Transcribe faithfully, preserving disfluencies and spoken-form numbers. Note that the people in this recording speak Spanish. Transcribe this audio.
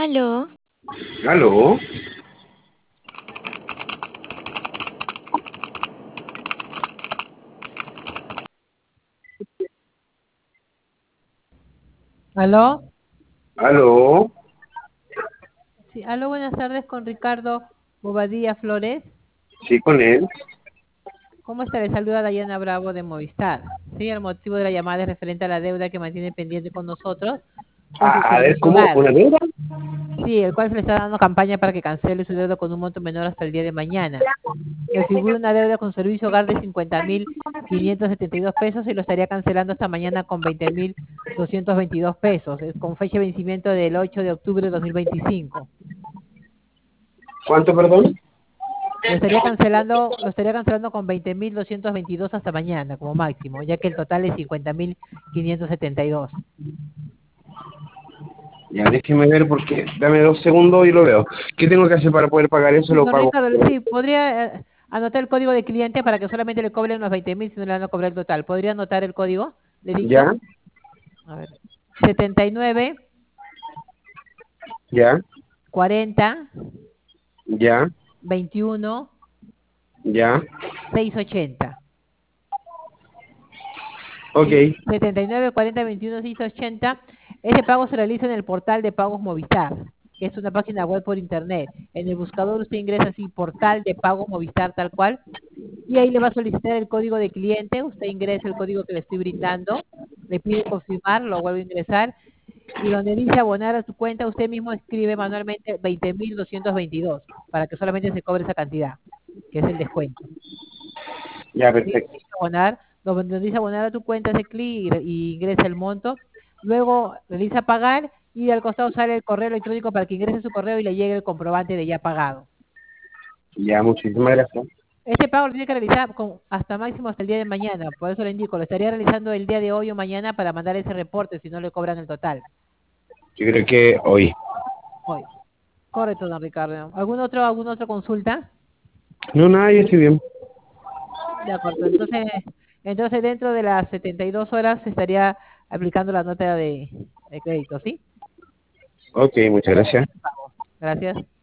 Aló, ¿Aló? ¿Aló? ¿Aló? Sí, aló, buenas tardes con Ricardo Bobadilla Flores. Sí, con él. ¿Cómo está? Le saluda Dayana Bravo de Movistar. Sí, el motivo de la llamada es referente a la deuda que mantiene pendiente con nosotros por su A, a ver, servicio ¿cómo? hogar. ¿Una deuda? Sí, el cual se le está dando campaña para que cancele su deuda con un monto menor hasta el día de mañana. Le figura una deuda con servicio hogar de cincuenta mil quinientos setenta y dos pesos y lo estaría cancelando esta mañana con veinte mil doscientos veintidós pesos, eh, con fecha de vencimiento del ocho de octubre de dos mil veinticinco. ¿Cuánto, perdón? Lo estaría cancelando, lo estaría cancelando con veinte mil doscientos veintidós hasta mañana como máximo, ya que el total es cincuenta mil quinientos setenta y dos. Ya, déjeme ver porque dame dos segundos y lo veo. ¿Qué tengo que hacer para poder pagar eso? Sí, Lo don pago. Ricardo, sí, podría eh, anotar el código de cliente para que solamente le cobren los veinte mil si no le van a cobrar el total. ¿Podría anotar el código? Le ¿Ya? dicto. A ver. setenta y nueve, ¿Ya? cuarenta, ¿Ya? veintiuno, ¿Ya? seiscientos ochenta. Ok. Sí, setenta y nueve, cuarenta, veintiuno, seiscientos ochenta. Ese pago se realiza en el portal de pagos Movistar, que es una página web por internet. En el buscador usted ingresa así, portal de pagos Movistar tal cual, y ahí le va a solicitar el código de cliente. Usted ingresa el código que le estoy brindando, le pide confirmar, lo vuelve a ingresar, y donde dice abonar a su cuenta, usted mismo escribe manualmente veinte mil doscientos veintidós para que solamente se cobre esa cantidad, que es el descuento. Ya, Sí, perfecto. dice abonar, donde dice abonar a tu cuenta, hace clic y, y ingresa el monto. Luego realiza pagar y al costado sale el correo electrónico para que ingrese su correo y le llegue el comprobante de ya pagado. Ya, muchísimas gracias. Este pago lo tiene que realizar con, hasta máximo hasta el día de mañana, por eso le indico, lo estaría realizando el día de hoy o mañana para mandar ese reporte, si no le cobran el total. Yo creo que hoy. Hoy. Correcto, don Ricardo. ¿Algún otro, alguna otra consulta? No, nada, yo estoy bien. De acuerdo. Entonces, entonces dentro de las setenta y dos horas se estaría aplicando la nota de, de crédito, ¿sí? Ok, muchas gracias. Gracias.